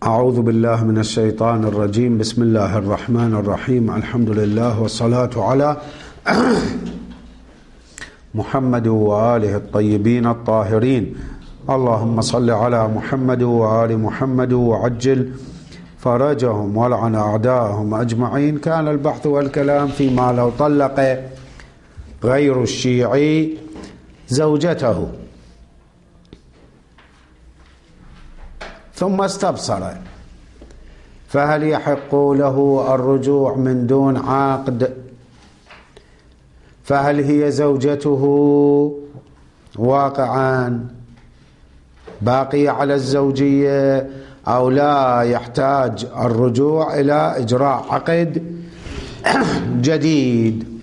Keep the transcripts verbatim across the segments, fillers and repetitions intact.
أعوذ بالله من الشيطان الرجيم. بسم الله الرحمن الرحيم. الحمد لله والصلاة على محمد وآله الطيبين الطاهرين. اللهم صل على محمد وآل محمد وعجل فرجهم ولعن أعداءهم أجمعين. كان البحث والكلام فيما لو طلق غير الشيعي زوجته ثم استبصر، فهل يحق له الرجوع من دون عقد؟ فهل هي زوجته واقعا باقية على الزوجية أو لا يحتاج الرجوع إلى إجراء عقد جديد؟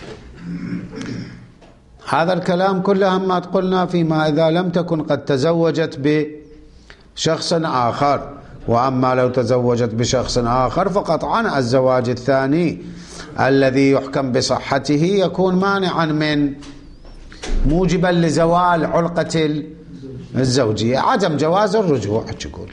هذا الكلام كله ما قلنا فيما إذا لم تكن قد تزوجت بشخص آخر، وأما لو تزوجت بشخص آخر فقطعا الزواج الثاني الذي يحكم بصحته يكون مانعا من موجبا لزوال علقة الزوجية، عدم جواز الرجوع. تقول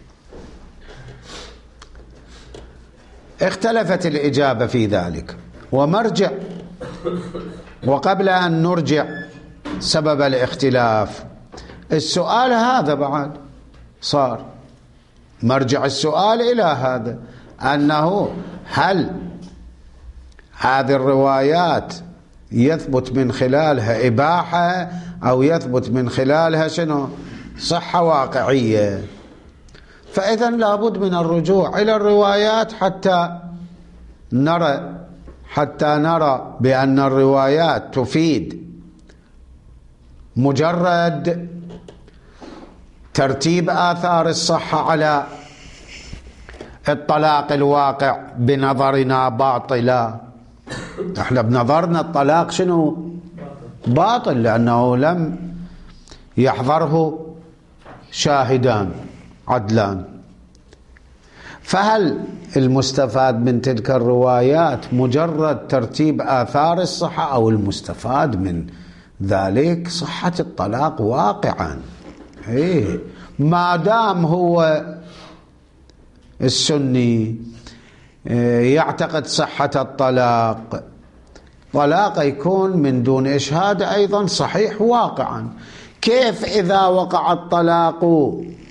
اختلفت الإجابة في ذلك ومرجع. وقبل أن نرجع سبب الاختلاف، السؤال هذا بعد صار مرجع السؤال إلى هذا، أنه هل هذه الروايات يثبت من خلالها إباحة أو يثبت من خلالها شنو صحة واقعية؟ فإذا لابد من الرجوع إلى الروايات حتى نرى حتى نرى بأن الروايات تفيد مجرد ترتيب آثار الصحة على الطلاق الواقع بنظرنا باطلا. احنا بنظرنا الطلاق شنو باطل، لأنه لم يحضره شاهدان عدلان. فهل المستفاد من تلك الروايات مجرد ترتيب آثار الصحة، أو المستفاد من ذلك صحة الطلاق واقعا؟ إيه، ما دام هو السني يعتقد صحة الطلاق، طلاق يكون من دون إشهاد أيضا صحيح واقعا. كيف إذا وقع الطلاق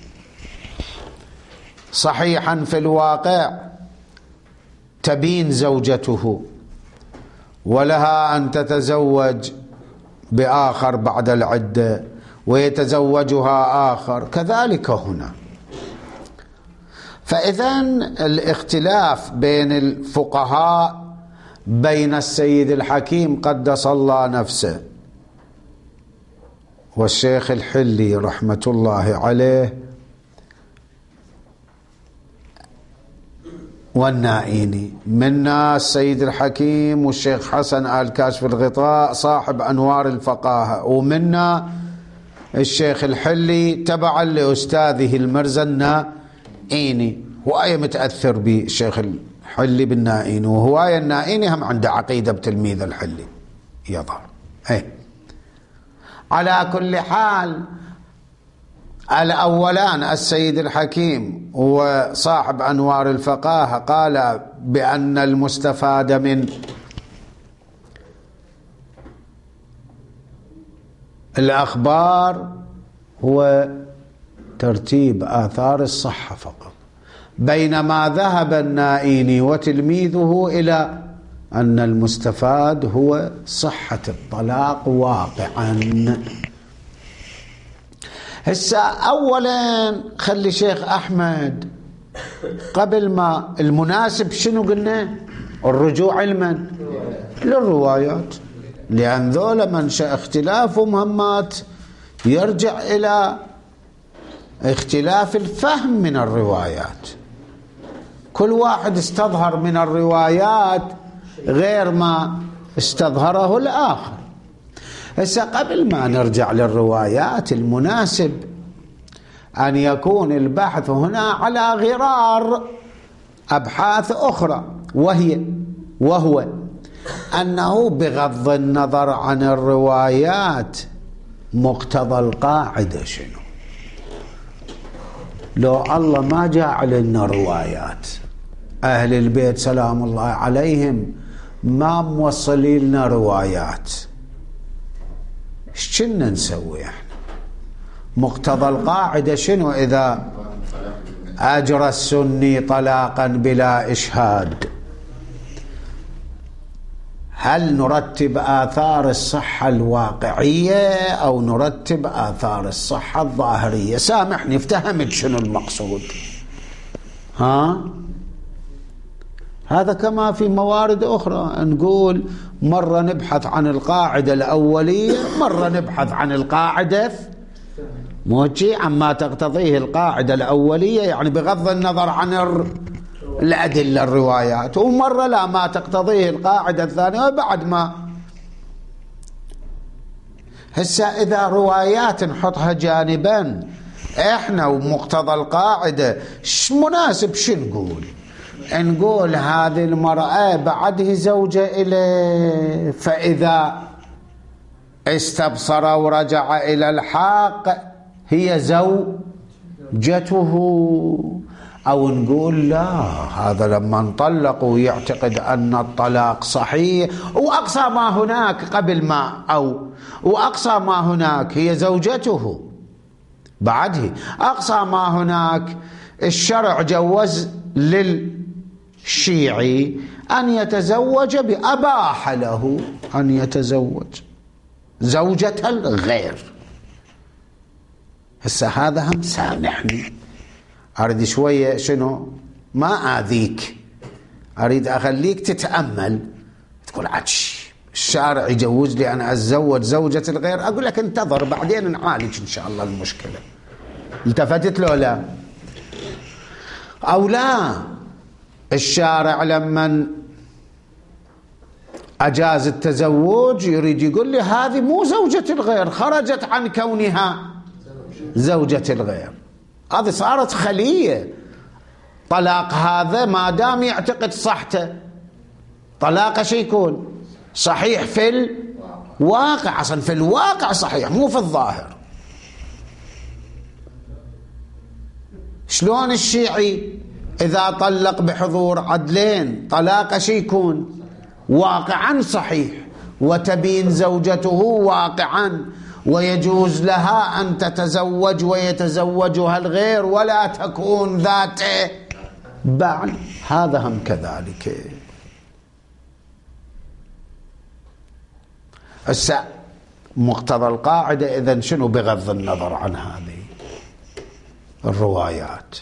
صحيحا في الواقع تبين زوجته ولها أن تتزوج بآخر بعد العدة ويتزوجها آخر؟ كذلك هنا. فإذن الاختلاف بين الفقهاء بين السيد الحكيم قدس الله نفسه والشيخ الحلي رحمة الله عليه والنائيني، منا السيد الحكيم والشيخ حسن آل كاشف الغطاء صاحب أنوار الفقاهة، ومنا الشيخ الحلي تبعا لأستاذه المرزا النائيني. هواية متأثر بالشيخ الحلي بالنائيني، وهواية النائيني هم عنده عقيدة بتلميذ الحلي يظهر. ايه، على كل حال الأولان السيد الحكيم وصاحب أنوار الفقاهة قال بأن المستفاد من الأخبار هو ترتيب آثار الصحة فقط، بينما ذهب النائيني وتلميذه إلى أن المستفاد هو صحة الطلاق واقعا. هسه أولا خلي شيخ أحمد قبل ما المناسب شنو قلنا؟ الرجوع لمن؟ للروايات، لأن ذولا منشأ اختلاف ومهمات يرجع إلى اختلاف الفهم من الروايات. كل واحد استظهر من الروايات غير ما استظهره الآخر. هسه قبل ما نرجع للروايات، المناسب أن يكون البحث هنا على غرار أبحاث أخرى، وهي وهو أنه بغض النظر عن الروايات مقتضى القاعدة شنو؟ لو الله ما جعل لنا روايات أهل البيت سلام الله عليهم ما موصلين لنا روايات، ايش كنا نسوي احنا؟ مقتضى القاعدة شنو؟ إذا أجرى السني طلاقا بلا إشهاد، هل نرتب آثار الصحة الواقعية أو نرتب آثار الصحة الظاهرية؟ سامحني افتهمت شنو المقصود؟ ها؟ هذا كما في موارد أخرى، نقول مرة نبحث عن القاعدة الأولية، مرة نبحث عن القاعدة موجي عما تقتضيه القاعدة الأولية، يعني بغض النظر عن الأدلة الروايات، ومرة لا ما تقتضيه القاعدة الثانية بعد ما. هسه إذا روايات نحطها جانبا احنا ومقتضى القاعدة ش مناسب شو نقول؟ نقول هذه المرأة بعده زوجة إليه، فإذا استبصر ورجع إلى الحق هي زوجته، أو نقول لا هذا لما انطلق ويعتقد أن الطلاق صحيح وأقصى ما هناك قبل ما أو وأقصى ما هناك هي زوجته بعده، أقصى ما هناك الشرع جوز للشيعي أن يتزوج بأباح له أن يتزوج زوجة الغير. هسه هذا هم سامحني أريد شوية شنو ما آذيك، أريد أخليك تتأمل تقول عدش الشارع يجوز لي أن أتزوج زوجة الغير، أقول لك انتظر بعدين نعالج إن شاء الله المشكلة. التفتت له لا أو لا؟ الشارع لما أجاز التزوج يريد يقول لي هذه مو زوجة الغير، خرجت عن كونها زوجة الغير، هذه صارت خلية. طلاق هذا ما دام يعتقد صحته طلاقه شي يكون صحيح في الواقع، أصلا في الواقع صحيح مو في الظاهر. شلون الشيعي إذا طلق بحضور عدلين طلاقه شي يكون واقعا صحيح، وتبين زوجته واقعا، ويجوز لها أن تتزوج ويتزوجها الغير ولا تكون ذات بعل، هذا هم كذلك. هسه مقتضى القاعدة إذن شنو بغض النظر عن هذه الروايات؟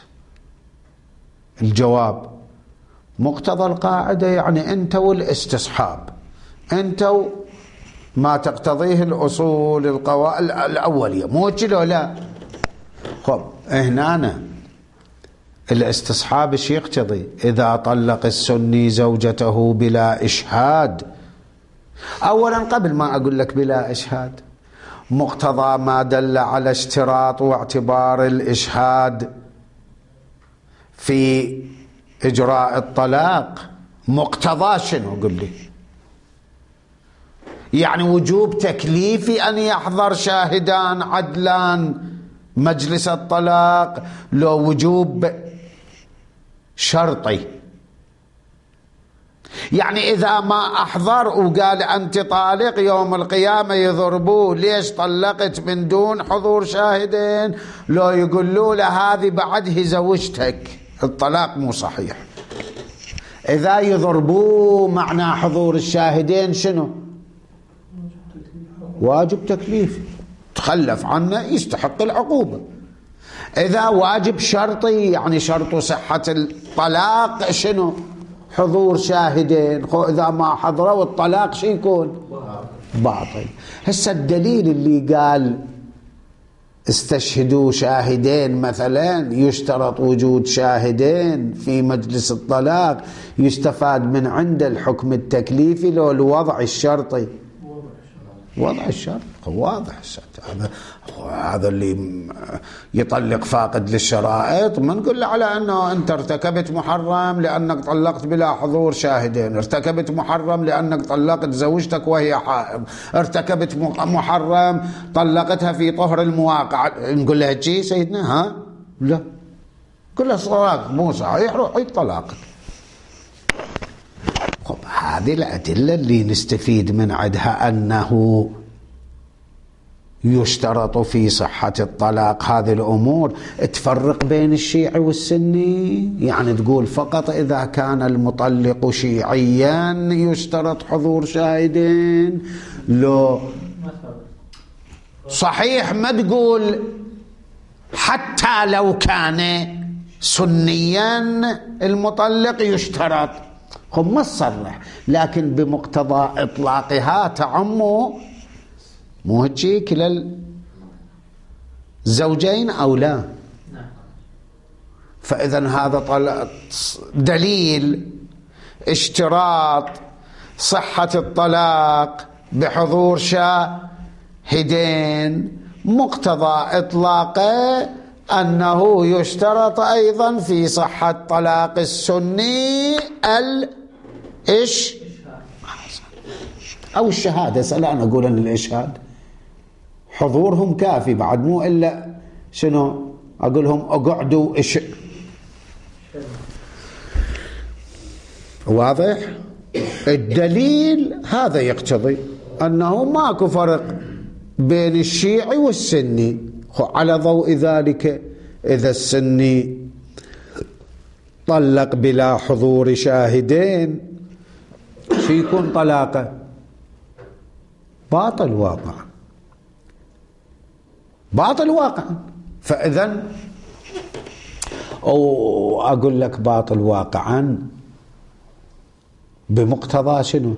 الجواب مقتضى القاعدة يعني أنت والاستصحاب، أنت ما تقتضيه الأصول القواعد الأولية، مو كذا لا؟ خب هنا الاستصحاب ايش يقتضي؟ إذا طلق السني زوجته بلا إشهاد، أولا قبل ما أقول لك بلا إشهاد، مقتضى ما دل على اشتراط واعتبار الإشهاد في إجراء الطلاق مقتضى شنو؟ قل لي. يعني وجوب تكليفي أن يحضر شاهدان عدلان مجلس الطلاق، لو وجوب شرطي؟ يعني إذا ما أحضر وقال أنت طالق يوم القيامة يضربوه، ليش طلقت من دون حضور شاهدين؟ لو يقولوا له هذه بعده زوجتك، الطلاق مو صحيح. إذا يضربوه معنى حضور الشاهدين شنو؟ واجب تكليفي، تخلف عنه يستحق العقوبة. إذا واجب شرطي يعني شرط صحة الطلاق شنو؟ حضور شاهدين، إذا ما حضروا الطلاق شي يكون باطل. هسه الدليل اللي قال استشهدوا شاهدين مثلا، يشترط وجود شاهدين في مجلس الطلاق، يستفاد من عند الحكم التكليفي لو الوضع الشرطي؟ وضع الشرط واضح. هذا هذا اللي يطلق فاقد للشرائط ما نقول له على انه انت ارتكبت محرم لانك طلقت بلا حضور شاهدين، ارتكبت محرم لانك طلقت زوجتك وهي حائض، ارتكبت محرم طلقتها في طهر المواقع، نقول له شيء سيدنا؟ ها لا، كل طلاق مو صحيح روح يطلقك. خب هذه الأدلة اللي نستفيد من عندها أنه يشترط في صحة الطلاق هذه الأمور. تفرق بين الشيعي والسني، يعني تقول فقط إذا كان المطلق شيعيا يشترط حضور شاهدين؟ لو صحيح ما تقول حتى لو كان سنيا المطلق يشترط. خب ما تصرح، لكن بمقتضى إطلاقها تعم مو هيك كلا الزوجين أو لا. فإذا هذا دليل اشتراط صحة الطلاق بحضور شاهدين، مقتضى إطلاقه أنه يشترط أيضا في صحة طلاق السني الإش أو الشهادة. سأل أنا أقول أن الإشهاد حضورهم كافي بعد، مو إلا شنو أقولهم أقعدوا إش. واضح؟ الدليل هذا يقتضي أنه ماكو فرق بين الشيعي والسني. على ضوء ذلك إذا السني طلق بلا حضور شاهدين شو يكون طلاقه؟ باطل واقعا، باطل واقعا. فإذا أو أقول لك باطل واقعا بمقتضى شنو؟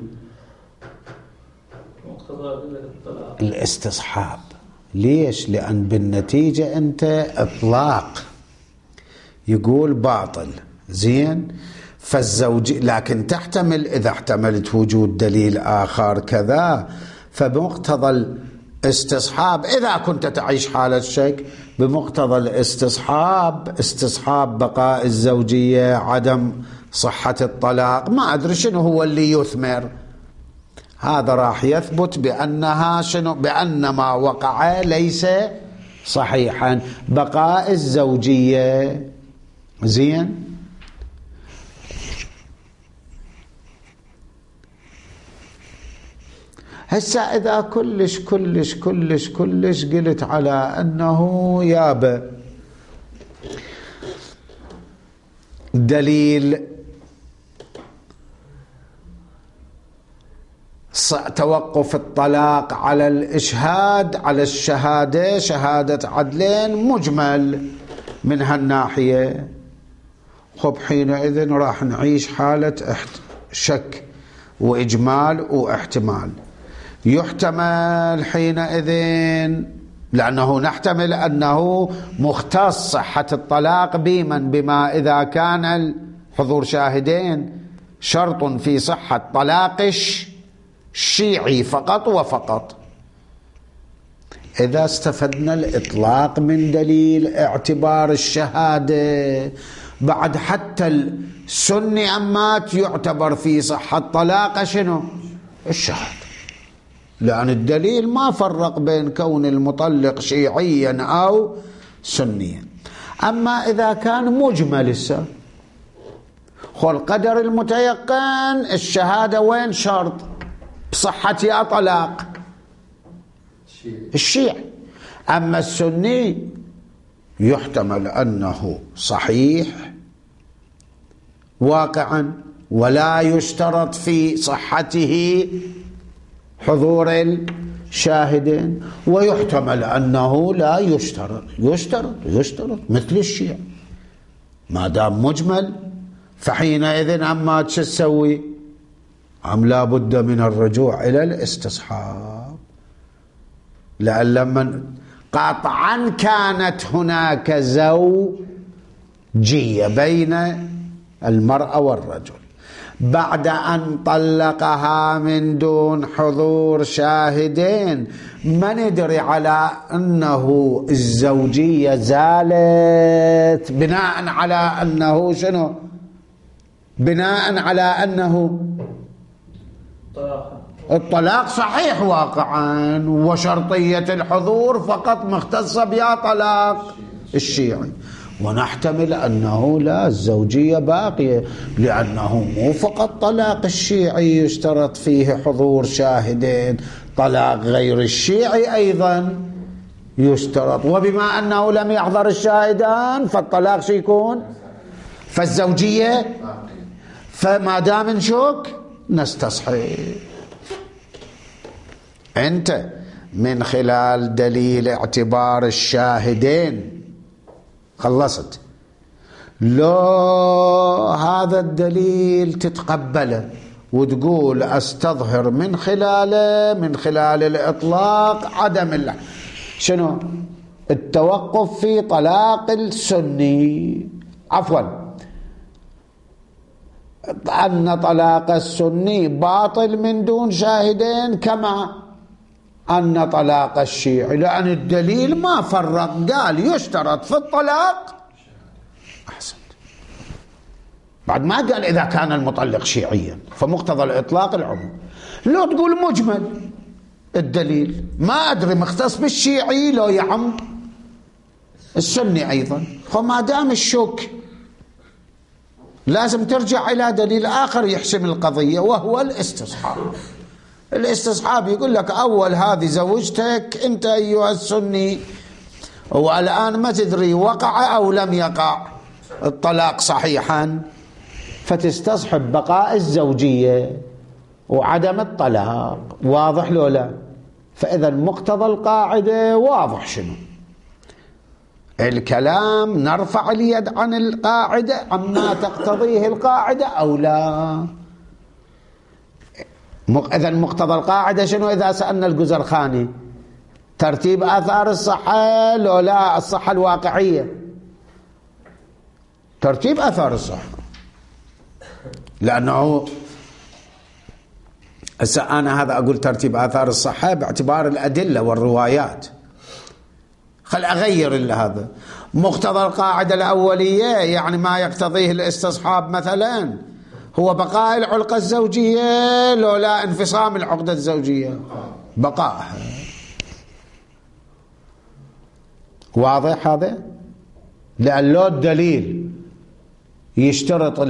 مقتضى الاستصحاب. ليش؟ لأن بالنتيجة أنت إطلاق يقول باطل زين، فالزوج لكن تحتمل إذا احتملت وجود دليل آخر كذا، فبمقتضى الاستصحاب إذا كنت تعيش حالة شك بمقتضى الاستصحاب، استصحاب بقاء الزوجية، عدم صحة الطلاق، ما أدري شنو هو اللي يثمر، هذا راح يثبت بأنها شنو، بأن ما وقع ليس صحيحا، بقاء الزوجية. زين، هسا إذا كلش كلش كلش كلش قلت على أنه يابا دليل توقف الطلاق على الإشهاد، على الشهادة، شهادة عدلين، مجمل من هالناحية، خب حينئذ راح نعيش حالة شك وإجمال واحتمال. يحتمل حينئذ، لأنه نحتمل أنه مختص صحة الطلاق بمن بما إذا كان حضور شاهدين شرط في صحة طلاق الشيعي فقط وفقط. إذا استفدنا الإطلاق من دليل اعتبار الشهادة، بعد حتى السني أمات يعتبر في صحة طلاق شنو؟ الشهادة، لأن الدليل ما فرق بين كون المطلق شيعيا أو سنيا. أما إذا كان مجمل السا خو القدر المتيقن الشهادة وين شرط بصحتها طلاق الشيعي، أما السني يحتمل أنه صحيح واقعا ولا يشترط في صحته حضور الشاهدين، ويحتمل أنه لا يشترط يشترط يشترط مثل الشيعة. ما دام مجمل فحينئذ أما تش تسوي؟ أم لا بد من الرجوع إلى الاستصحاب، لأن لما قطعا كانت هناك زوجية بين المرأة والرجل بعد أن طلقها من دون حضور شاهدين، ما ندري على أنه الزوجية زالت بناء على أنه شنو؟ بناء على أنه الطلاق صحيح واقعا وشرطية الحضور فقط مختصة بها طلاق الشيعي، ونحتمل أنه لا، الزوجية باقية، لأنه مو فقط طلاق الشيعي يشترط فيه حضور شاهدين، طلاق غير الشيعي أيضا يشترط، وبما أنه لم يحضر الشاهدان فالطلاق شو يكون؟ فالزوجية، فما دام نشك نستصحب. أنت من خلال دليل اعتبار الشاهدين خلصت، لو هذا الدليل تتقبله وتقول أستظهر من خلاله من خلال الإطلاق عدم الله شنو؟ التوقف في طلاق السني، عفوا أن طلاق السني باطل من دون شاهدين كما أن طلاق الشيعي، لأن الدليل ما فرق، قال يشترط في الطلاق. أحسنت. بعد ما قال إذا كان المطلق شيعيا، فمقتضى الإطلاق العموم. لو تقول مجمل الدليل، ما أدري مختص بالشيعي لو يعم السني أيضا، فما دام الشك لازم ترجع إلى دليل آخر يحسم القضية، وهو الاستصحاب. الاستصحاب يقول لك أول هذه زوجتك أنت أيها السني، والآن ما تدري وقع أو لم يقع الطلاق صحيحا، فتستصحب بقاء الزوجية وعدم الطلاق. واضح لو لا؟ فإذا مقتضى القاعدة واضح. شنو الكلام؟ نرفع اليد عن القاعدة عما تقتضيه القاعدة أو لا؟ إذا مقتضى القاعدة شنو؟ إذا سألنا الجزرخاني ترتيب آثار الصحة لو لا الصحة الواقعية؟ ترتيب آثار الصحة، لأنه هسه أنا هذا أقول ترتيب آثار الصحة باعتبار الأدلة والروايات، خل أغير إلا هذا. مقتضى القاعدة الأولية يعني ما يقتضيه الاستصحاب مثلا هو بقاء العلاقة الزوجية لو لا انفصام العقدة الزوجية، بقائها. واضح هذا؟ لأن لو الدليل يشترط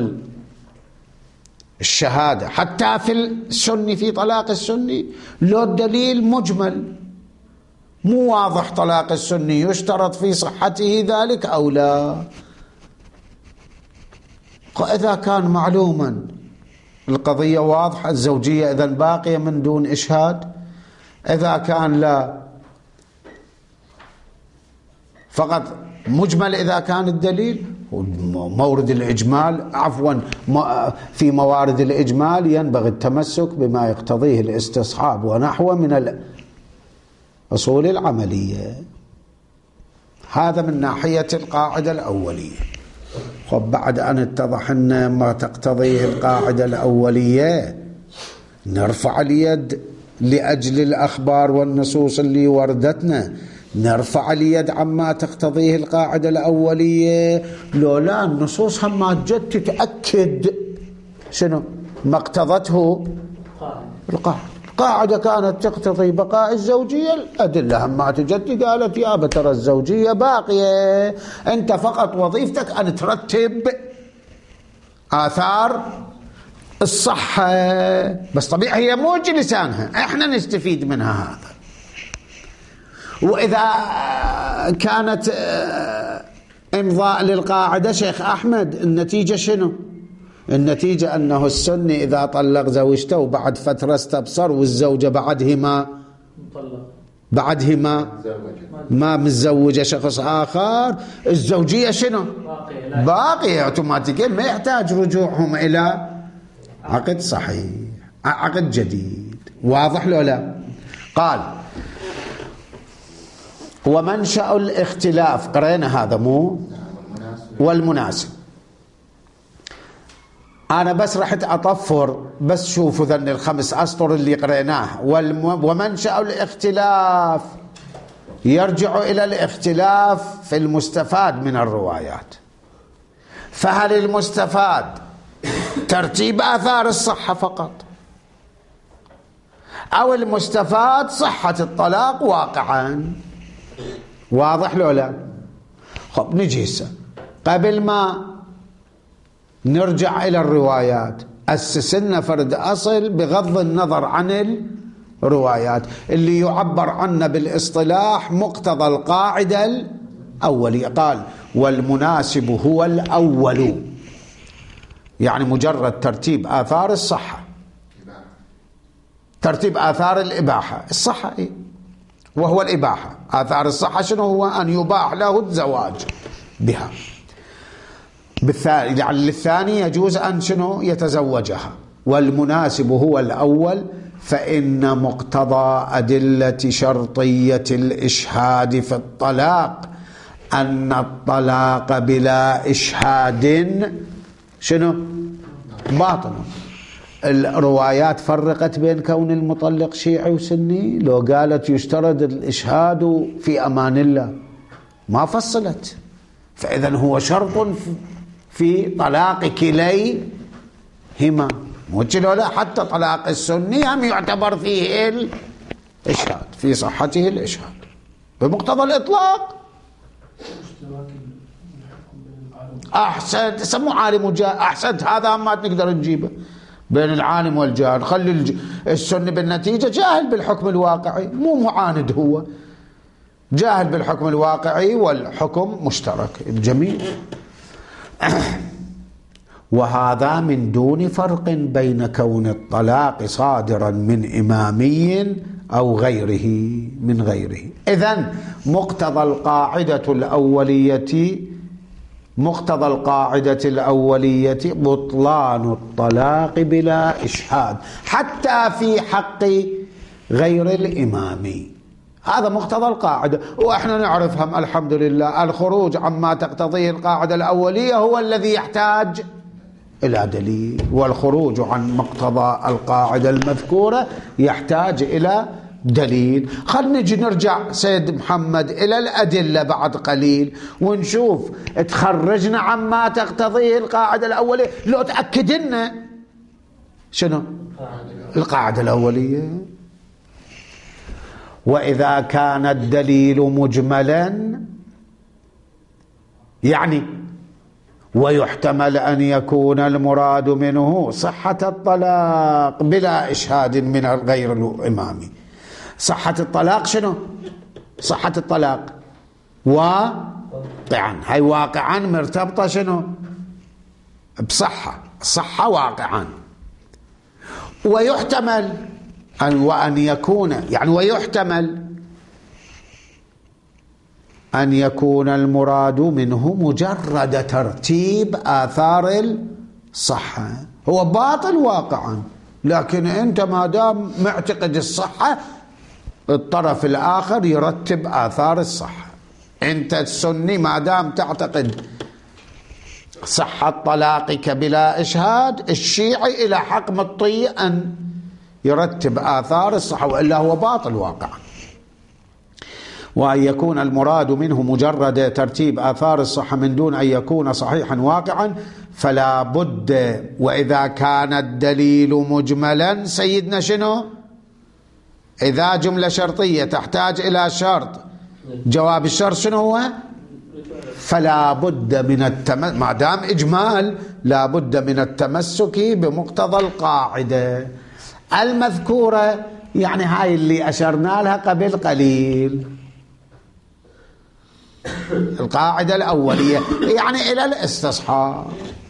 الشهادة حتى في السني، في طلاق السني لو الدليل مجمل مو واضح طلاق السني يشترط في صحته ذلك أو لا. إذا كان معلوما القضية واضحة، الزوجية إذن باقية من دون إشهاد. إذا كان لا فقط مجمل، إذا كان الدليل مورد الإجمال، عفوا في موارد الإجمال ينبغي التمسك بما يقتضيه الاستصحاب ونحوه من الأصول العملية. هذا من ناحية القاعدة الأولية. خب بعد أن اتضح أن ما تقتضيه القاعدة الأولية نرفع اليد لأجل الأخبار والنصوص اللي وردتنا، نرفع اليد عما تقتضيه القاعدة الأولية لولا النصوص هم ما جت تتأكد شنو ما اقتضته القاعدة. القاعدة كانت تقتضي بقاء الزوجية، الأدلة هم ما تجت قالت يا ترى الزوجية باقية، أنت فقط وظيفتك أن ترتب آثار الصحة. بس طبيعي هي موج لسانها، احنا نستفيد منها هذا. وإذا كانت إمضاء للقاعدة شيخ أحمد، النتيجة شنو؟ النتيجة أنه السني إذا طلق زوجته وبعد فترة استبصر والزوجة بعدهما بعدهما ما متزوجة شخص آخر، الزوجية شنو؟ باقية اوتوماتيكيا، ما يحتاج رجوعهم إلى عقد صحيح، عقد جديد. واضح لو لا؟ قال ومنشأ الاختلاف، قرأنا هذا مو؟ والمناسب. أنا بس رحت أطفر، بس شوفوا ذن الخمس أسطر اللي قرأناه. ومنشأ الاختلاف يرجع إلى الاختلاف في المستفاد من الروايات. فهل المستفاد ترتيب آثار الصحة فقط، أو المستفاد صحة الطلاق واقعا؟ واضح لو لا؟ خب نجي هسه قبل ما نرجع إلى الروايات أسسنا فرد أصل بغض النظر عن الروايات اللي يعبر عنه بالاصطلاح مقتضى القاعدة الأولية. قال والمناسب هو الأول، يعني مجرد ترتيب آثار الصحة، ترتيب آثار الإباحة. الصحة إيه؟ وهو الإباحة. آثار الصحة شنو هو؟ أن يباح له الزواج بها. بالثاني يعني للثاني يجوز أن شنو يتزوجها. والمناسب هو الأول فإن مقتضى أدلة شرطية الإشهاد في الطلاق أن الطلاق بلا إشهاد شنو؟ باطل. الروايات فرقت بين كون المطلق شيعي وسني؟ لو قالت يشترط الإشهاد في أمان الله ما فصلت. فإذن هو شرط في طلاق كليهما، مو لا حتى طلاق السني هم يعتبر فيه الإشهاد، في صحته الإشهاد بمقتضى الإطلاق. أحسن سمو عالم وجاهل، أحسن هذا ما نقدر نجيبه بين العالم والجاهل. خلي الج... السني بالنتيجة جاهل بالحكم الواقعي، مو معاند، هو جاهل بالحكم الواقعي والحكم مشترك الجميع. وهذا من دون فرق بين كون الطلاق صادرا من إمامي أو غيره من غيره. إذن مقتضى القاعدة الأولية مقتضى القاعدة الأولية بطلان الطلاق بلا إشهاد حتى في حق غير الإمام. هذا مقتضى القاعدة، وإحنا نعرفهم الحمد لله. الخروج عما تقتضيه القاعدة الأولية هو الذي يحتاج إلى دليل، والخروج عن مقتضى القاعدة المذكورة يحتاج إلى دليل. خلنا نجي نرجع سيد محمد إلى الأدلة بعد قليل ونشوف تخرجنا عما تقتضيه القاعدة الأولية لو تأكد لنا شنو القاعدة الأولية. وإذا كان الدليل مجملا يعني ويحتمل أن يكون المراد منه صحة الطلاق بلا إشهاد من غير الإمام. صحة الطلاق شنو؟ صحة الطلاق واقعا، هاي واقعا مرتبطة شنو؟ بصحة، صحة واقعا. ويحتمل أن وأن يكون يعني ويحتمل أن يكون المراد منه مجرد ترتيب آثار الصحة. هو باطل واقعا، لكن أنت ما دام معتقد الصحة الطرف الآخر يرتب آثار الصحة. أنت السني ما دام تعتقد صحة طلاقك بلا إشهاد، الشيعي إلى حق مطي أن يرتب آثار الصحة، وإلا هو باطل واقعا. وأن يكون المراد منه مجرد ترتيب آثار الصحة من دون أن يكون صحيحا واقعا فلا بد. وإذا كان الدليل مجملا سيدنا شنو؟ إذا جملة شرطية تحتاج إلى شرط، جواب الشرط شنو هو؟ فلا بد من التمسك، ما دام إجمال لا بد من التمسك بمقتضى القاعدة المذكورة، يعني هاي اللي أشرنا لها قبل قليل، القاعدة الأولية، يعني إلى الاستصحاب.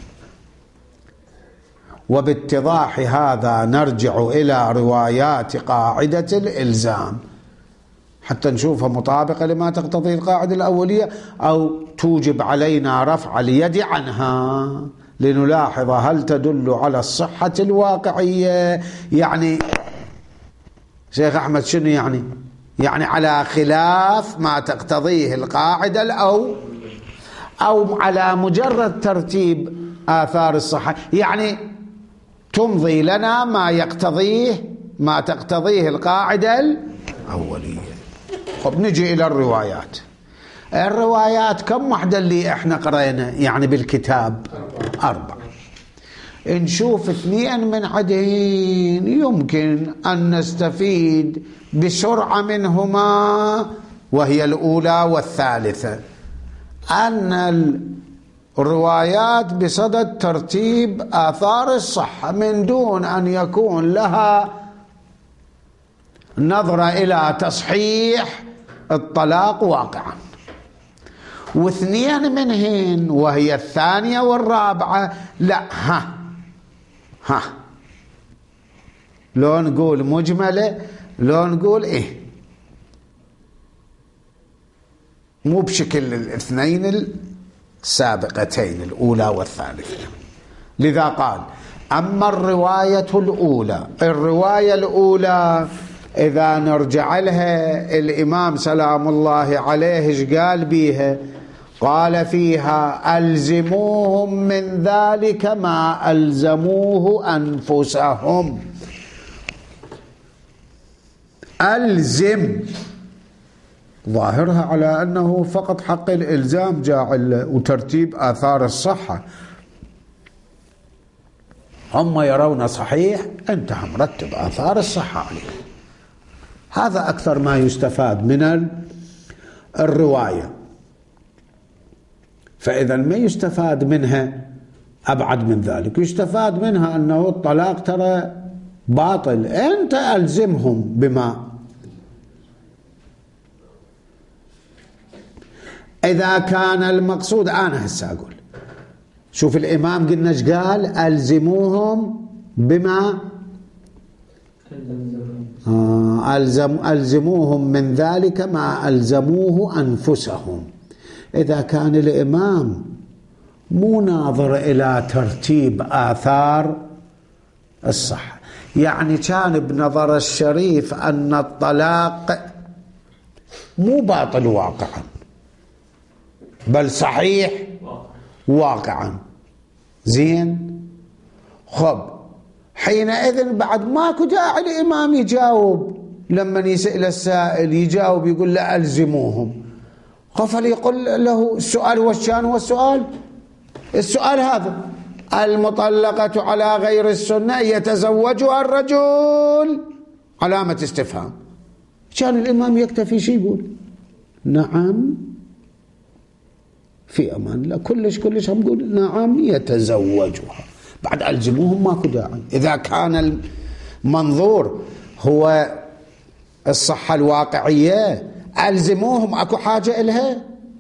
وباتضاح هذا نرجع إلى روايات قاعدة الإلزام حتى نشوفها مطابقة لما تقتضي القاعدة الأولية أو توجب علينا رفع اليد عنها، لنلاحظ هل تدل على الصحة الواقعية. يعني شيخ أحمد شنو يعني؟ يعني على خلاف ما تقتضيه القاعدة أو أو على مجرد ترتيب آثار الصحة، يعني تمضي لنا ما يقتضيه ما تقتضيه القاعدة الأولية. طب نجي إلى الروايات. الروايات كم وحدة اللي احنا قرأنا يعني بالكتاب؟ أربع. نشوف اثنين من عدين يمكن أن نستفيد بسرعة منهما، وهي الأولى والثالثة، أن روايات بصدد ترتيب آثار الصحة من دون أن يكون لها نظرة إلى تصحيح الطلاق واقعا. واثنين منهن وهي الثانية والرابعة لا، ها ها لو نقول مجملة، لو نقول إيه مو بشكل الاثنين السابقتين الأولى والثالثة. لذا قال أما الرواية الأولى، الرواية الأولى إذا نرجع لها الإمام سلام الله عليه ايش قال بيها؟ قال فيها ألزموهم من ذلك ما ألزموه أنفسهم. ألزم ظاهرها على أنه فقط حق الإلزام جاعل وترتيب آثار الصحة. هم يرون صحيح، أنت مرتب آثار الصحة عليه. هذا أكثر ما يستفاد من الرواية. فإذا ما يستفاد منها أبعد من ذلك، يستفاد منها أنه الطلاق ترى باطل، أنت ألزمهم بما. إذا كان المقصود، أنا هسه أقول شوف الإمام قلنا ايش قال؟ ألزموهم بما آه ألزم ألزموهم من ذلك ما ألزموه أنفسهم. إذا كان الإمام مو ناظر إلى ترتيب آثار الصحة، يعني كان بنظر الشريف أن الطلاق مو باطل واقعا بل صحيح واقعا، زين خب حينئذ بعد ماكو داعي الإمام يجاوب. لما يسأل السائل يجاوب يقول لا ألزموهم، قفل يقول له السؤال والشان والسؤال السؤال هذا المطلقة على غير السنة يتزوجها الرجل علامة استفهام. كان الإمام يكتفي شي يقول نعم في أمان لا كلش كلش هم يقول نعم يتزوجها، بعد ألزموهم ماكو داعي. إذا كان المنظور هو الصحة الواقعية ألزموهم، أكو حاجة إلها؟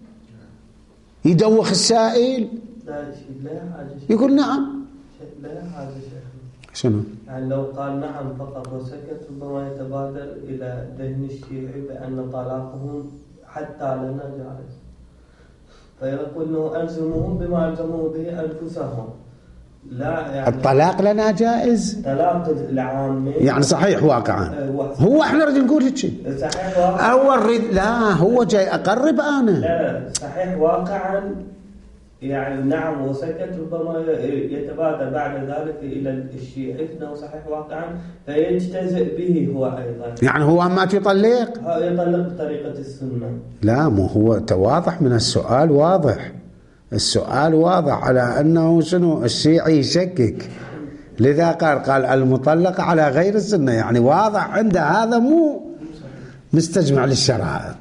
يدوخ السائل يقول نعم. لا حاجة شنو؟ يعني لو قال نعم فقط وسكت ربما يتبادر إلى ذهن الشيعي بأن طلاقهم حتى لنا جائز، فيقول انه ألزموهم بما ألزموا به أنفسهم. لا يعني الطلاق لنا جائز، طلاق العامة يعني صحيح واقعا. هو احنا نريد نقول هيك صحيح واقعا، اول ريد لا هو جاي اقرب انا لا صحيح واقعا يعني نعم وسكت، ربما يتبادر بعد ذلك الى الشيعي انه صحيح واقعا فيجتزئ به هو ايضا. يعني هو ما يطلق يطلق بطريقة السنة. لا مو هو واضح من السؤال، واضح السؤال واضح على أنه شنو الشيعي يشكك، لذا قال قال المطلقة على غير السنة، يعني واضح عنده هذا مو مستجمع للشرائط.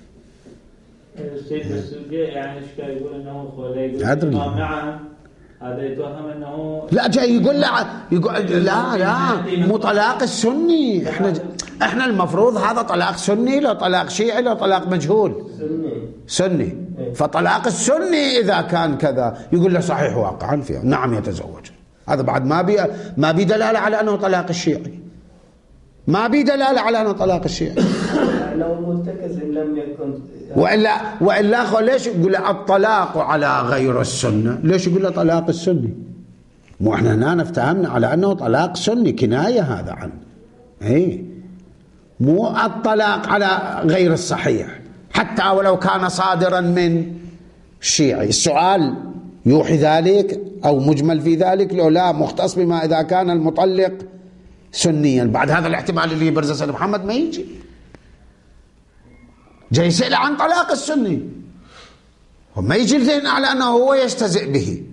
السيد السلقي يعني ايش كان يقول انه خوله يقول نعم هذا يتوهم انه لا جاي يقول لا يقول لا لا مو طلاق السني. احنا احنا المفروض هذا طلاق سني، لا طلاق شيعي، لا طلاق مجهول سني سني. فطلاق السني اذا كان كذا يقول له صحيح واقعا فيه نعم يتزوج. هذا بعد ما بي ما بي دلاله على انه طلاق الشيعي، ما بي دلاله على انه طلاق الشيعي. لو مرتكز ان لم يكن والا والا ليش يقول الطلاق على غير السنه؟ ليش يقول له طلاق السني؟ مو احنا هنا افتهمنا على انه طلاق سني، كنايه هذا عنه. اي مو الطلاق على غير الصحيح حتى ولو كان صادرا من الشيعي. السؤال يوحي ذلك او مجمل في ذلك، لو لا مختص بما اذا كان المطلق سنيا. بعد هذا الاحتمال اللي يبرزه سيد محمد ما يجي، جاي يسأل عن طلاق السني وما يجي الذهن على أنه هو يجتزئ به.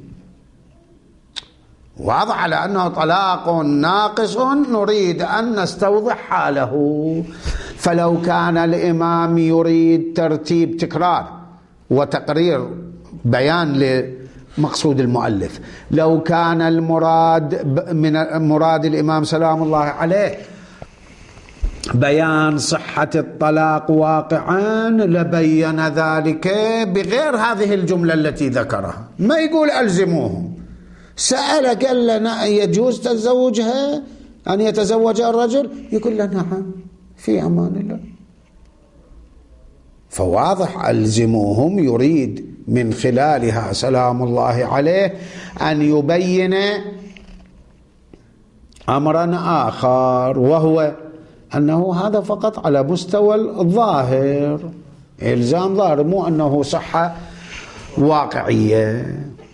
واضح على أنه طلاق ناقص، نريد أن نستوضح حاله. فلو كان الإمام يريد ترتيب تكرار وتقرير بيان مقصود المؤلف. لو كان المراد من مراد الإمام سلام الله عليه بيان صحة الطلاق واقعا لبين ذلك بغير هذه الجملة التي ذكرها. ما يقول ألزموهم، سأل قال لنا يجوز تزوجها أن يتزوجها الرجل، يقول له نعم في أمان الله. فواضح ألزموهم يريد من خلالها سلام الله عليه أن يبين أمرا آخر، وهو أنه هذا فقط على مستوى الظاهر، إلزام ظاهر، مو أنه صحة واقعية.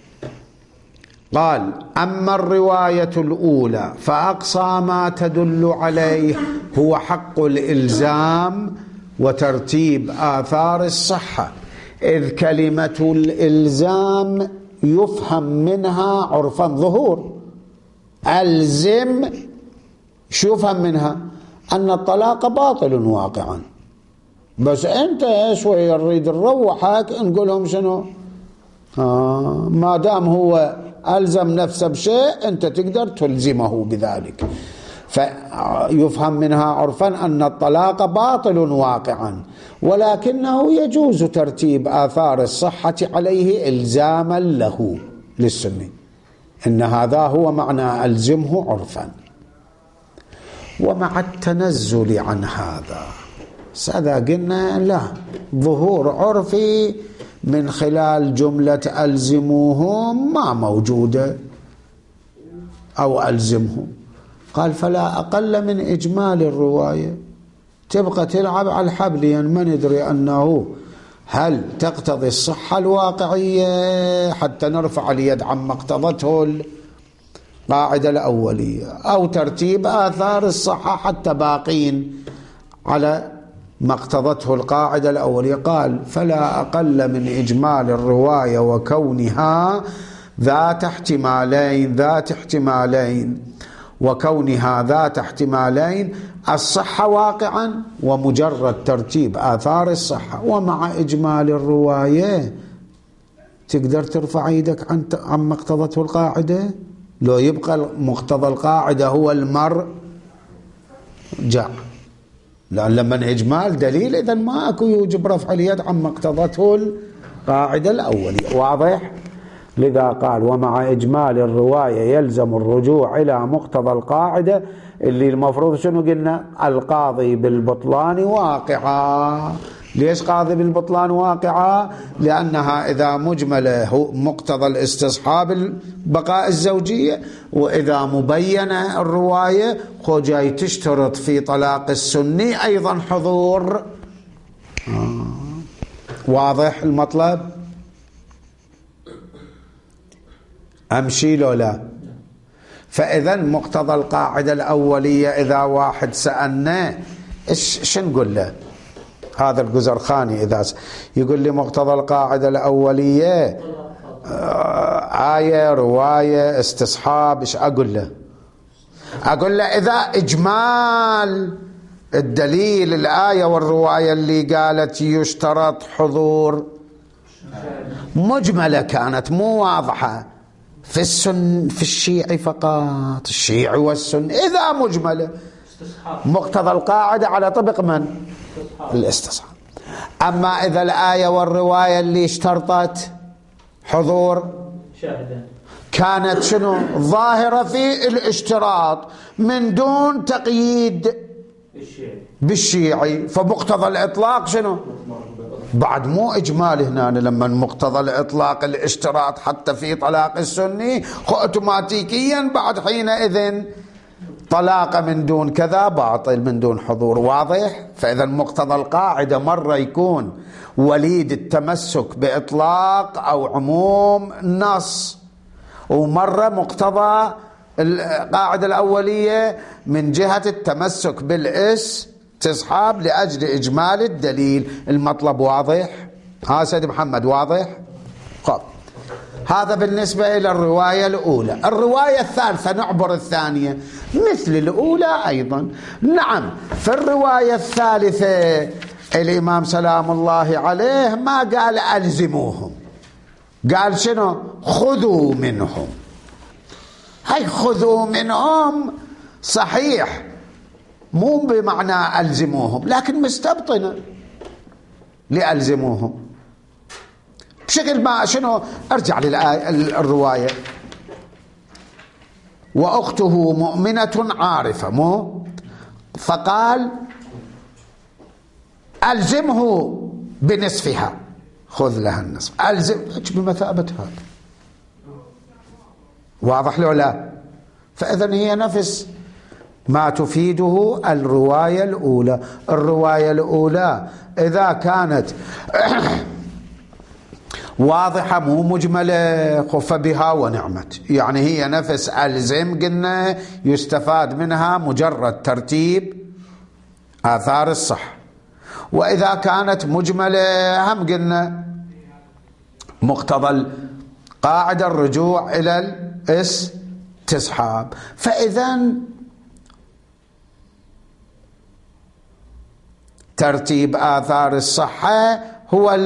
قال: أما الرواية الأولى فأقصى ما تدل عليه هو حق الإلزام وترتيب آثار الصحة، إذ كلمة الإلزام يفهم منها عرفا ظهور. ألزم شو يفهم منها؟ أن الطلاق باطل واقعا، بس أنت شوي نريد نروحك نقولهم شنو؟ آه ما دام هو ألزم نفسه بشيء أنت تقدر تلزمه بذلك. فيفهم منها عرفا أن الطلاق باطل واقعا، ولكنه يجوز ترتيب آثار الصحة عليه إلزاما له للسني. إن هذا هو معنى ألزمه عرفا. ومع التنزل عن هذا سذا قلنا لا، ظهور عرفي من خلال جملة ألزموهم ما موجودة أو ألزمهم. قال: فلا أقل من إجمال الرواية. تبقى تلعب على الحبل، يعني ما ندري أنه هل تقتضي الصحة الواقعية حتى نرفع اليد عما اقتضته القاعدة الأولية، أو ترتيب آثار الصحة حتى باقين على ما اقتضته القاعدة الأولية. قال: فلا أقل من إجمال الرواية وكونها ذات احتمالين ذات احتمالين وكونها ذات احتمالين الصحة واقعا ومجرد ترتيب آثار الصحة. ومع إجمال الرواية تقدر ترفع يدك عن عن مقتضته القاعدة، لو يبقى مقتضى القاعدة هو المرجع، لأن لما إجمال دليل إذن ما أكو يوجب رفع اليد عن مقتضته القاعدة الأولية. واضح؟ لذا قال: ومع إجمال الرواية يلزم الرجوع إلى مقتضى القاعدة، اللي المفروض شنو قلنا؟ القاضي بالبطلان واقعة. ليش قاضي بالبطلان واقعة؟ لأنها إذا مجملة مقتضى الاستصحاب بقاء الزوجية، وإذا مبينة الرواية خو جاي تشترط في طلاق السني أيضا حضور. آه. واضح المطلب؟ أمشي لو لا؟ فإذا مقتضى القاعدة الأولية إذا واحد سألنا إيش شو نقول له؟ هذا الجزرخاني إذا يقول لي مقتضى القاعدة الأولية آه آية رواية استصحاب، إيش أقول له؟ أقول له إذا إجمال الدليل الآية والرواية اللي قالت يشترط حضور مجملة كانت مو واضحة في السن في الشيعي فقط، الشيعي والسن إذا مجملة مقتضى القاعدة على طبق من؟ الاستصحاب. أما إذا الآية والرواية اللي اشترطت حضور كانت شنو؟ ظاهرة في الاشتراط من دون تقييد بالشيعي، فمقتضى الإطلاق شنو؟ بعد مو إجمال هنا، لما مقتضى الإطلاق الاشتراط حتى في طلاق السني اوتوماتيكيا بعد حينئذ طلاق من دون كذا باطل من دون حضور. واضح؟ فإذا مقتضى القاعدة مرة يكون وليد التمسك بإطلاق أو عموم النص، ومرة مقتضى القاعدة الأولية من جهة التمسك بالاستصحاب لأجل إجمال الدليل. المطلب واضح؟ ها سيد محمد واضح؟ خب هذا بالنسبة إلى الرواية الأولى. الرواية الثالثة نعبر الثانية مثل الأولى أيضا. نعم، في الرواية الثالثة الإمام سلام الله عليه ما قال ألزموهم، قال شنو؟ خذوا منهم. هاي خذوا منهم صحيح مو بمعنى ألزموهم، لكن مستبطنة لألزموهم بشكل ما شنو. ارجع للرواية: وأخته مؤمنة عارفة، مو فقال ألزمه بنصفها، خذ لها النصف، ألزم بمثابة هذا. واضح له لا؟ فإذن هي نفس ما تفيده الرواية الأولى. الرواية الأولى إذا كانت واضحة مو مجملة خف بها ونعمت، يعني هي نفس ألزم قلنا يستفاد منها مجرد ترتيب آثار الصح. وإذا كانت مجملة هم قلنا مقتضى القاعدة الرجوع إلى الاستصحاب. فإذن ترتيب آثار الصحة هو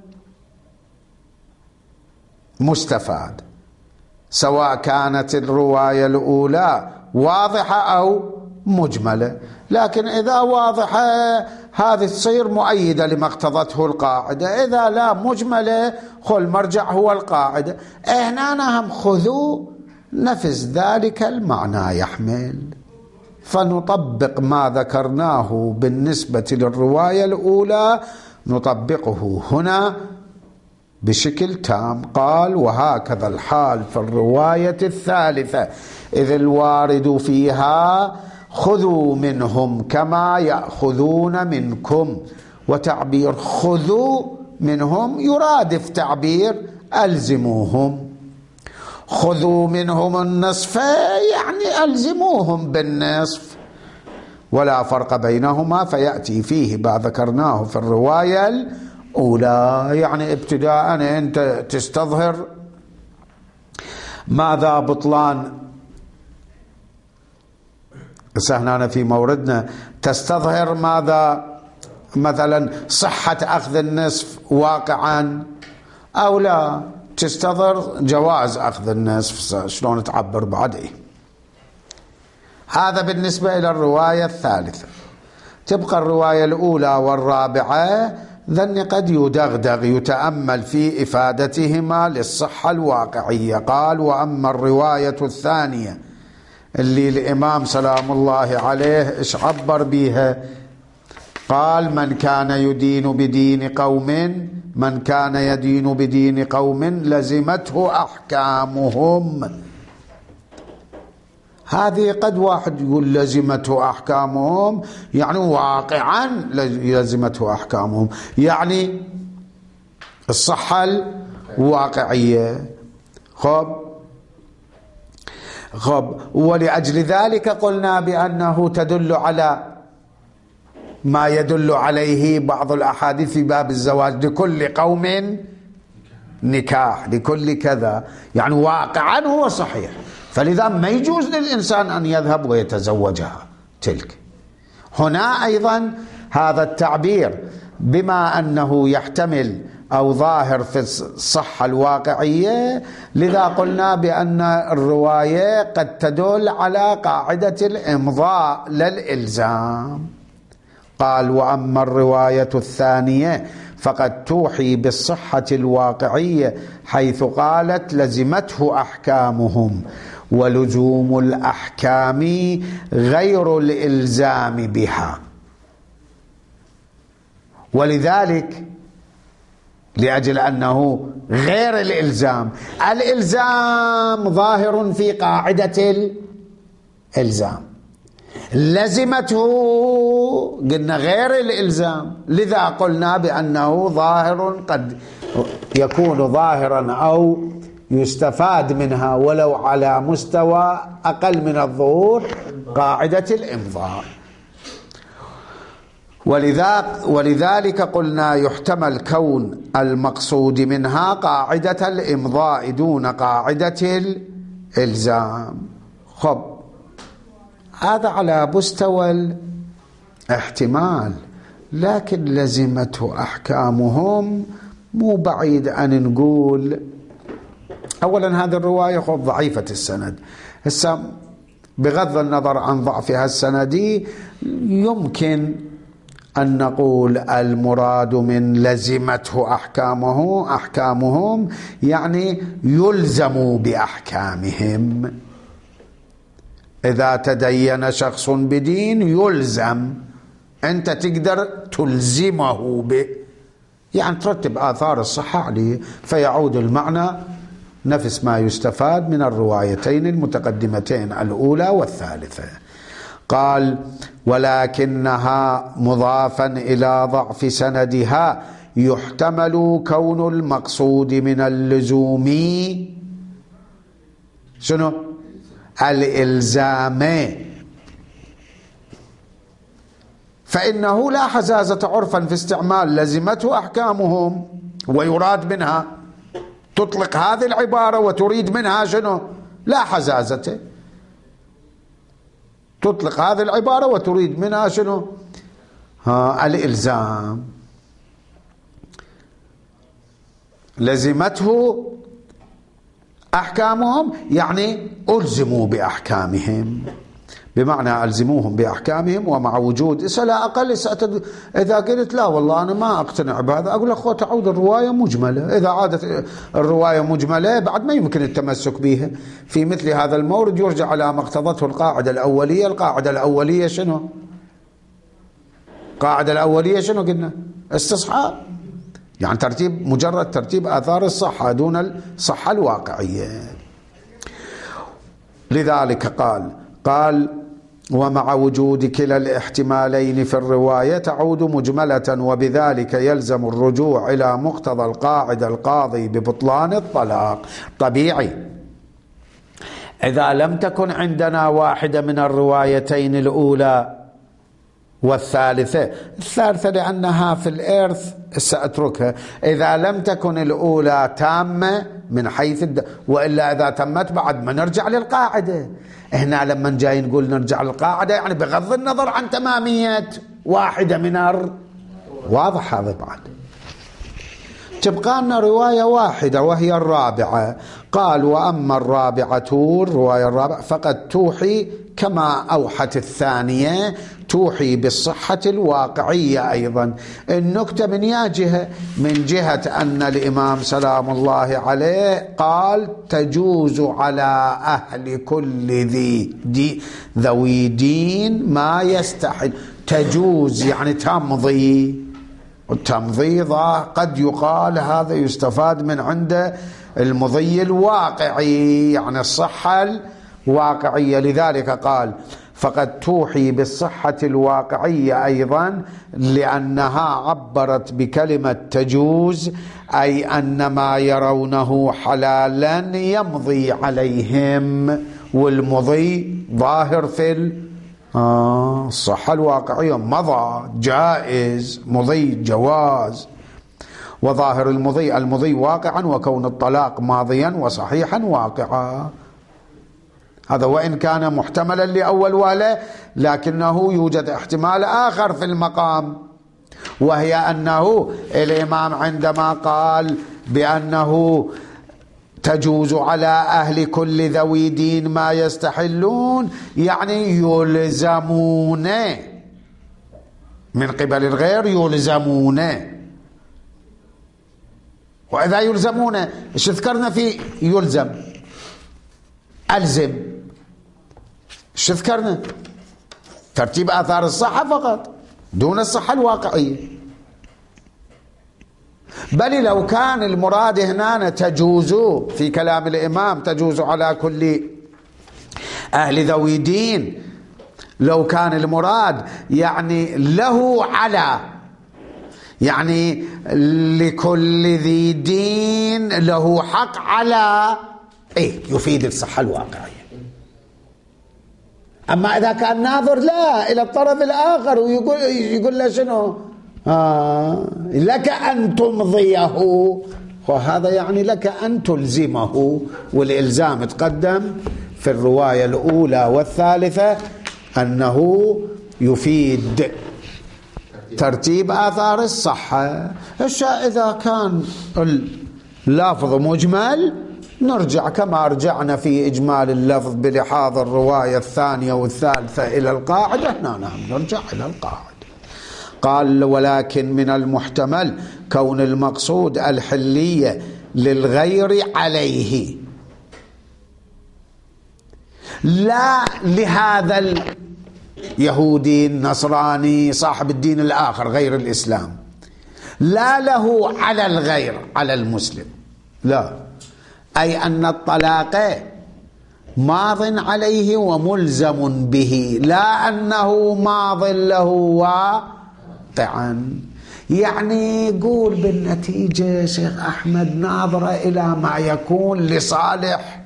المستفاد، سواء كانت الرواية الأولى واضحة أو مجملة. لكن إذا واضحة هذه تصير مؤيدة لما اقتضته القاعدة، إذا لا مجملة خل مرجع هو القاعدة. هنا هم خذوا نفس ذلك المعنى يحمل، فنطبق ما ذكرناه بالنسبة للرواية الأولى نطبقه هنا بشكل تام. قال: وهكذا الحال في الرواية الثالثة، إذ الوارد فيها خذوا منهم كما يأخذون منكم. وتعبير خذوا منهم يرادف تعبير ألزموهم. خذوا منهم النصف يعني ألزموهم بالنصف، ولا فرق بينهما، فيأتي فيه ما ذكرناه في الرواية الأولى. يعني ابتداء أنت تستظهر ماذا بطلان، بس هنا في موردنا تستظهر ماذا مثلا صحة أخذ النصف واقعا أو لا، تستظهر جواز أخذ النصف، شلون تعبر بعده. هذا بالنسبة إلى الرواية الثالثة. تبقى الرواية الأولى والرابعة ذن قد يدغدغ يتأمل في إفادتهما للصحة الواقعية. قال: وأما الرواية الثانية اللي الإمام سلام الله عليه إيش عبر بيها؟ قال: من كان يدين بدين قوم من كان يدين بدين قوم لزمته أحكامهم. هذه قد واحد يقول لزمته أحكامهم يعني واقعا لزمته أحكامهم، يعني الصحة الواقعية. خب خب ولأجل ذلك قلنا بأنه تدل على ما يدل عليه بعض الأحاديث في باب الزواج: لكل قوم نكاح، لكل كذا، يعني واقعا هو صحيح، فلذا ما يجوز للإنسان أن يذهب ويتزوجها تلك. هنا أيضا هذا التعبير بما أنه يحتمل أو ظاهر في الصحة الواقعية، لذا قلنا بأن الرواية قد تدل على قاعدة الإمضاء للإلزام. قال: وأما الرواية الثانية فقد توحي بالصحة الواقعية حيث قالت لزمته أحكامهم، ولزوم الأحكام غير الإلزام بها. ولذلك لأجل أنه غير الإلزام، الإلزام ظاهر في قاعدة الإلزام، لزمته قلنا غير الإلزام، لذا قلنا بأنه ظاهر قد يكون ظاهرا أو يستفاد منها ولو على مستوى أقل من الظهور قاعدة الإمضاء. ولذلك قلنا يحتمل كون المقصود منها قاعدة الإمضاء دون قاعدة الإلزام. خب هذا على مستوى الاحتمال، لكن لزمته أحكامهم مو بعيد أن نقول أولا هذه الرواية خذ ضعيفة السند. هسه بغض النظر عن ضعفها السندي يمكن أن نقول المراد من لزمته أحكامه أحكامهم يعني يلزموا بأحكامهم. إذا تدين شخص بدين يلزم، أنت تقدر تلزمه به، يعني ترتب آثار الصحة عليه، فيعود المعنى نفس ما يستفاد من الروايتين المتقدمتين الأولى والثالثة. قال ولكنها مضافا إلى ضعف سندها يحتمل كون المقصود من اللزوم شنو؟ الإلزام، فإنه لا حزازة عرفا في استعمال لزمته أحكامهم، ويراد منها تطلق هذه العبارة وتريد منها شنو؟ لا حزازة. تطلق هذه العبارة وتريد منها شنو؟ ها الإلزام. لزمته أحكامهم يعني ألزموا بأحكامهم، بمعنى ألزموهم بأحكامهم ومع وجود لا أقل. إذا قلت لا والله أنا ما أقتنع بهذا، أقول أخوة تعود الرواية مجملة. إذا عادت الرواية مجملة بعد ما يمكن التمسك بها. في مثل هذا المورد يرجع على ما اقتضته القاعدة الأولية. القاعدة الأولية شنو؟ القاعدة الأولية شنو قلنا؟ استصحاب، يعني ترتيب، مجرد ترتيب آثار الصحة دون الصحة الواقعية. لذلك قال قال ومع وجود كلا الاحتمالين في الرواية تعود مجملة، وبذلك يلزم الرجوع إلى مقتضى القاعدة القاضي ببطلان الطلاق. طبيعي إذا لم تكن عندنا واحدة من الروايتين الأولى والثالثة، الثالثة لأنها في الإرث سأتركها، إذا لم تكن الأولى تامة من حيث الد... وإلا إذا تمت بعد ما نرجع للقاعدة. هنا لما جاي نقول نرجع للقاعدة يعني بغض النظر عن تمامية واحدة من الر... واضح هذا. بعد تبقى لنا رواية واحدة وهي الرابعة. قال وأما الرابعة الرواية الرابعة فقد توحي كما أوحت الثانية، توحي بالصحة الواقعية أيضا. النكتة من يا جهة، من جهة أن الإمام سلام الله عليه قال تجوز على أهل كل ذي دي ذوي دين ما يستحل. تجوز يعني تمضي، والتمضي قد يقال هذا يستفاد من عنده المضي الواقعي، يعني الصحة الواقعية. لذلك قال فقد توحي بالصحة الواقعية أيضا، لأنها عبرت بكلمة تجوز، أي أن ما يرونه حلالا يمضي عليهم، والمضي ظاهر في آه الصحة الواقعية، مضى جائز، مضي جواز. وظاهر المضي المضي واقعا، وكون الطلاق ماضيا وصحيحا واقعا. هذا وإن كان محتملا لأول وهلة، لكنه يوجد احتمال آخر في المقام، وهي أنه الإمام عندما قال بأنه تجوز على أهل كل ذوي دين ما يستحلون، يعني يلزمون من قبل الغير، يلزمون. وإذا يلزمون إيش ذكرنا في يلزم؟ ألزم. إيش ذكرنا؟ ترتيب آثار الصحة فقط دون الصحة الواقعية. بل لو كان المراد هنا تجوز في كلام الإمام تجوز على كل أهل ذوي دين، لو كان المراد يعني له على، يعني لكل ذي دين له حق على، ايه يفيد الصحة الواقعية. أما إذا كان ناظر لا إلى الطرف الآخر ويقول يقول له شنو؟ آه لك أن تمضيه، وهذا يعني لك أن تلزمه. والإلزام تقدم في الرواية الأولى والثالثة أنه يفيد ترتيب آثار الصحة. إذا كان اللفظ مجمل نرجع كما رجعنا في إجمال اللفظ بلحاظ الرواية الثانية والثالثة إلى القاعدة. نعم نرجع إلى القاعدة. قال ولكن من المحتمل كون المقصود الحلية للغير عليه، لا لهذا اليهودي النصراني صاحب الدين الآخر غير الإسلام، لا له على الغير على المسلم، لا، أي أن الطلاق ماض عليه وملزم به، لا أنه ماض له واقعا. يعني يقول بالنتيجة شيخ أحمد ناظرة إلى ما يكون لصالح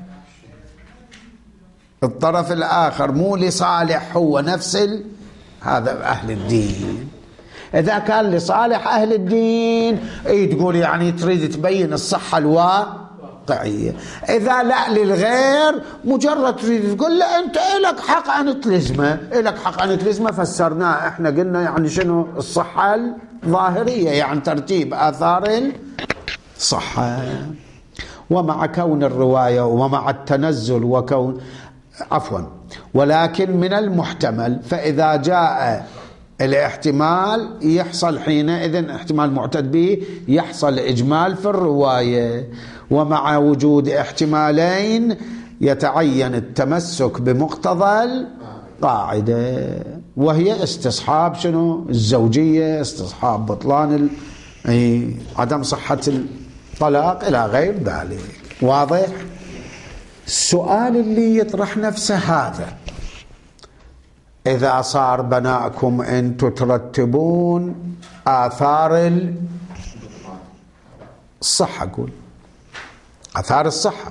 الطرف الآخر، مو لصالح هو نفس هذا أهل الدين. إذا كان لصالح أهل الدين إيه تقول يعني تريد تبين الصحة الواقعية. إذا لا للغير مجرد تريد تقول له أنت إلك حق أن تلزمه، إلك حق أن تلزمه، فسرناه إحنا قلنا يعني شنو الصحة الظاهرية، يعني ترتيب آثار الصحة. ومع كون الرواية ومع التنزل وكون عفوا ولكن من المحتمل، فإذا جاء الاحتمال يحصل حينئذ احتمال معتد به، يحصل إجمال في الرواية. ومع وجود احتمالين يتعين التمسك بمقتضى القاعدة، وهي استصحاب شنو الزوجية، استصحاب بطلان ال... عدم صحة الطلاق إلى غير ذلك. واضح؟ السؤال اللي يطرح نفسه هذا، إذا صار بناءكم أن تترتبون آثار الصحة، قول آثار الصحة،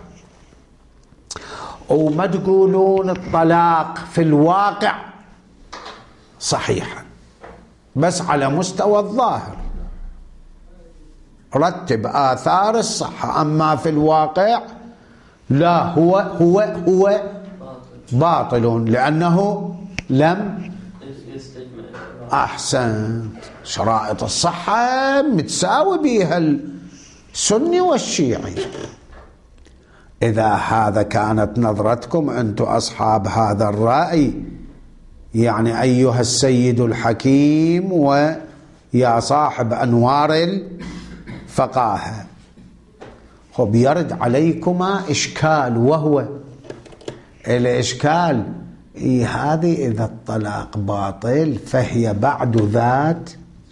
وما تقولون الطلاق في الواقع صحيحا بس على مستوى الظاهر، رتب آثار الصحة، أما في الواقع لا، هو هو هو باطل لأنه لم أحسن شرائط الصحة متساوي بها السني والشيعي. إذا هذا كانت نظرتكم أنتم أصحاب هذا الرأي، يعني أيها السيد الحكيم ويا صاحب أنوار الفقاهة، خب يرد عليكما إشكال، وهو الإشكال إيه هذه إذا الطلاق باطل فهي بعد ذات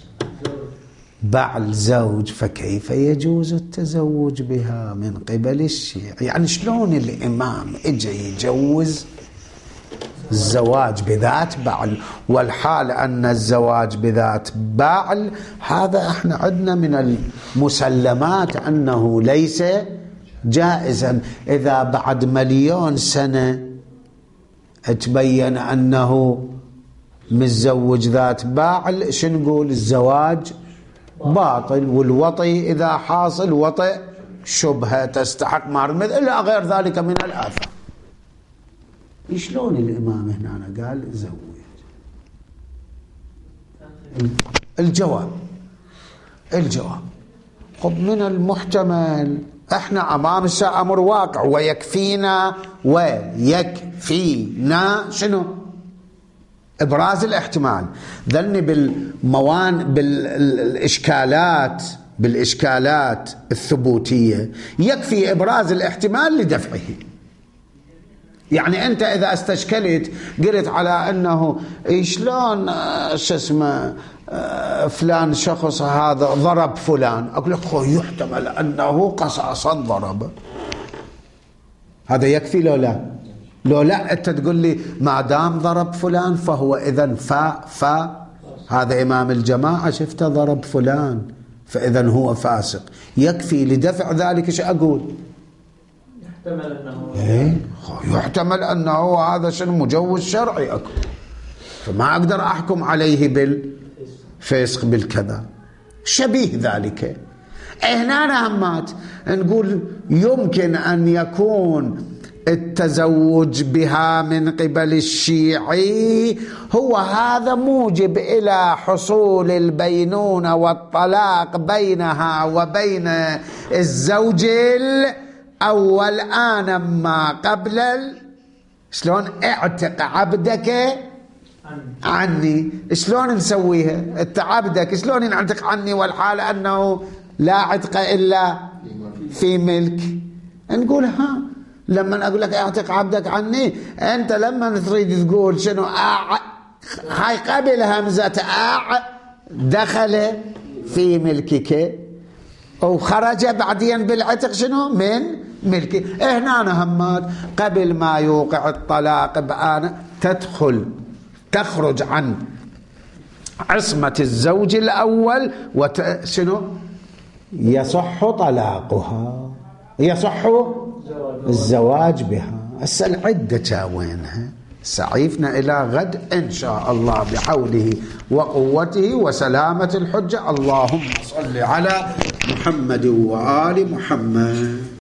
بعل زوج، فكيف يجوز التزوج بها من قبل الشيعة؟ يعني شلون الإمام اجى يجوز الزواج بذات بعل، والحال أن الزواج بذات بعل هذا احنا عندنا من المسلمات أنه ليس جائزا. إذا بعد مليون سنة تبين أنه متزوج ذات باعل، شو نقول؟ الزواج باطل، والوطي إذا حاصل وطئ شبهة تستحق مهر المثل إلى غير ذلك من الآثار. شلون الإمام هنا قال زوج؟ الجواب الجواب خب من المحتمل احنا امام امر واقع، ويكفينا ويكفينا شنو؟ ابراز الاحتمال. ذلني بالموان بالاشكالات بالاشكالات الثبوتيه يكفي ابراز الاحتمال لدفعه. يعني انت اذا استشكلت قلت على انه شلون شو اسمه فلان شخص هذا ضرب فلان، اقول لك يحتمل انه قصاصا ضربه، هذا يكفي لو لا؟ لو لا انت تقول لي ما دام ضرب فلان فهو اذا فا فا هذا امام الجماعه شفته ضرب فلان فاذا هو فاسق، يكفي لدفع ذلك. ايش اقول؟ يحتمل انه إيه؟ يحتمل انه هذا شنو مجوز شرعي اكو، فما اقدر احكم عليه بالفسق بالكذا. شبيه ذلك هنا نهمات نقول يمكن ان يكون التزوج بها من قبل الشيعي هو هذا موجب الى حصول البينونة والطلاق بينها وبين الزوج أول آن ما قبل ال... شلون اعتق عبدك عني. شلون نسويها؟ انت عبدك شلون ينعتق عني والحال أنه لا عتق إلا في ملك؟ نقول ها لما أقول لك اعتق عبدك عني، أنت لما تريد تقول شنو أع... هاي قبل همزة أع دخل في ملكك وخرج بعدين بالعتق شنو من ملكي. هنا همات قبل ما يوقع الطلاق بآن تدخل تخرج عن عصمة الزوج الأول وت... شنو يصح طلاقها، يصح الزواج بها. هسه العدة وينها؟ سعيفنا إلى غد إن شاء الله بحوله وقوته وسلامة الحجة. اللهم صل على محمد وآل محمد.